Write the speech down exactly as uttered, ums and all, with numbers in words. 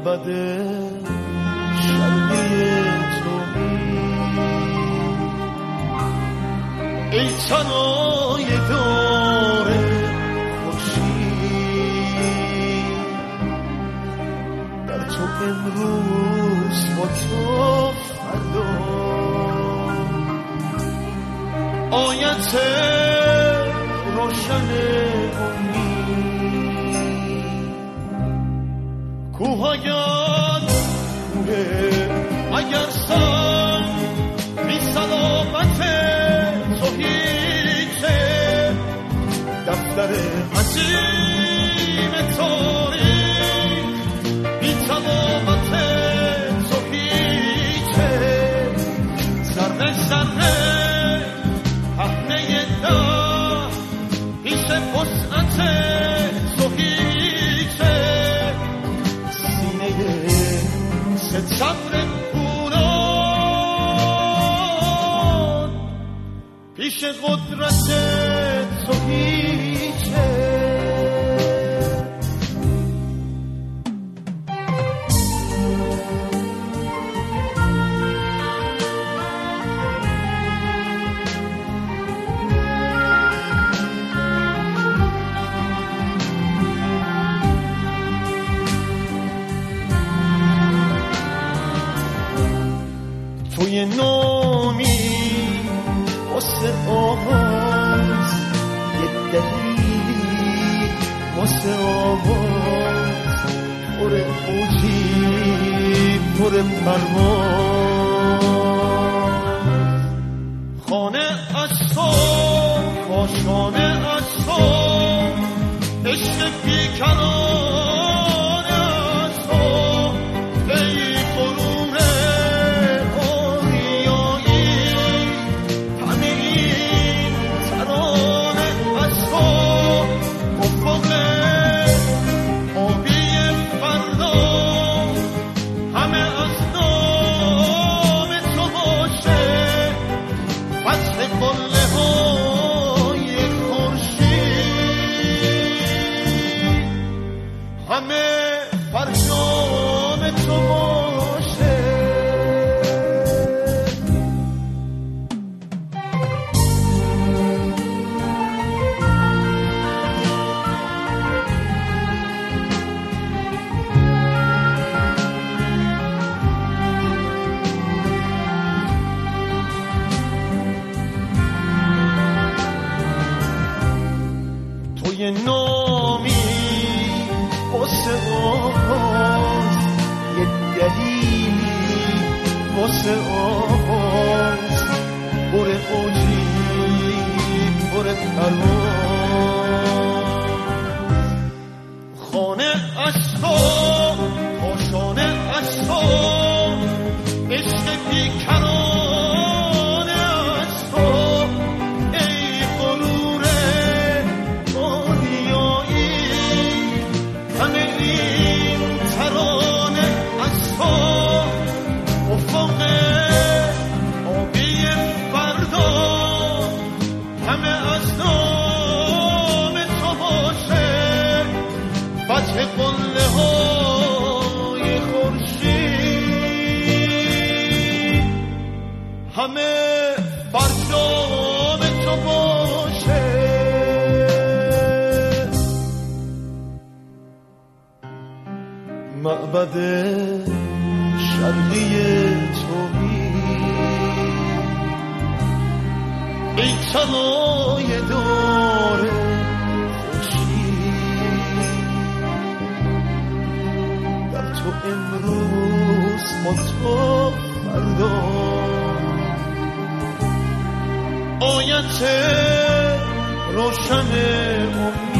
معبد شرقی تویی، ای تنای دار خورشید، در تو امروز با تو فردا آیت روشن کوهایان کوه اگر سر بی سلامت تو هیچه، دفتر عظیم تاریخ بی تمامت تو هیچه، ذره ذره پهنه ده پیش وسعت تو هیچه، ستمر پوران پیش قدرت تو هیچه. توی نامی واسه آواز، یک دلیلی واسه آواز، پر اوجی پر پرواز، خانه از تو کاشانه از تو، عشق بیکنانه از تو، ای غرور نامی واسه آواز، یک دلیلی واسه آواز، پر اوجی پر پرواز، خانه از تو کاشانه از تو، عشق بیکنانه از تو، ای غرور ترانه از تو، افق آبی فردا همه از نام تو باشه، فتح قله های خورشید همه برجام تو باشه. معبد شرقی تویی، ای طلای دار خورشید، در تو امروز با تو فردا آیت روشن